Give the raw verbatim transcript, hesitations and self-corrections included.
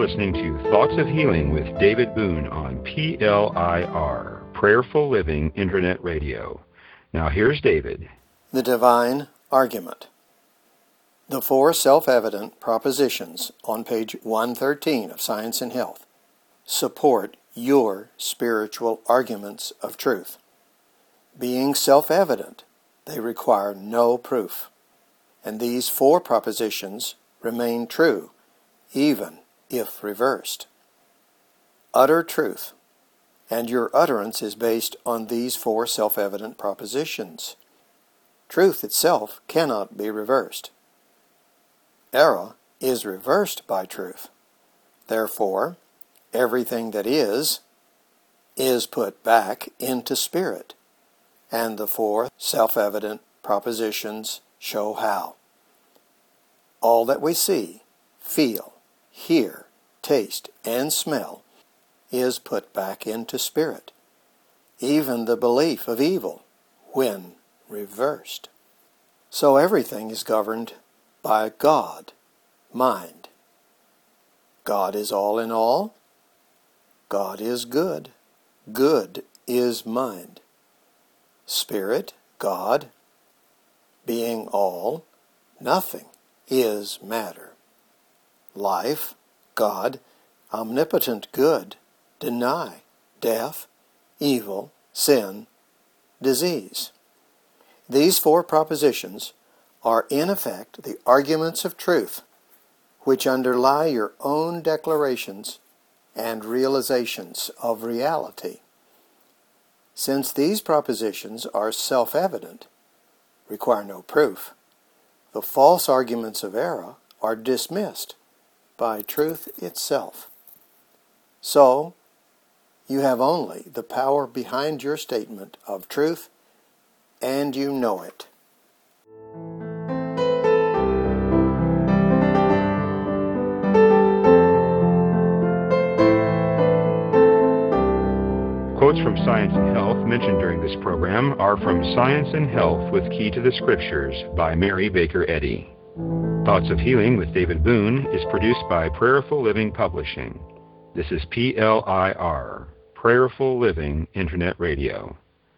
listening to Thoughts of Healing with David Boone on P L I R, Prayerful Living Internet Radio. Now here's David. The Divine Argument. The four self-evident propositions on page one thirteen of Science and Health support your spiritual arguments of truth. Being self-evident, they require no proof. And these four propositions remain true, even if reversed. Utter truth, and your utterance is based on these four self-evident propositions. Truth itself cannot be reversed. Error is reversed by truth. Therefore, everything that is, is put back into spirit, and the four self-evident propositions show how. All that we see, feel, hear, taste, and smell is put back into spirit, even the belief of evil, when reversed. So everything is governed by God, mind. God is all in all. God is good. Good is mind. Spirit, God, being all, nothing is matter. Life, God, omnipotent good, deny, death, evil, sin, disease. These four propositions are in effect the arguments of truth, which underlie your own declarations and realizations of reality. Since these propositions are self-evident, require no proof, the false arguments of error are dismissed by truth itself. So, you have only the power behind your statement of truth, and you know it. Quotes from Science and Health mentioned during this program are from Science and Health with Key to the Scriptures by Mary Baker Eddy. Thoughts of Healing with David Boone is produced by Prayerful Living Publishing. This is P L I R, Prayerful Living Internet Radio.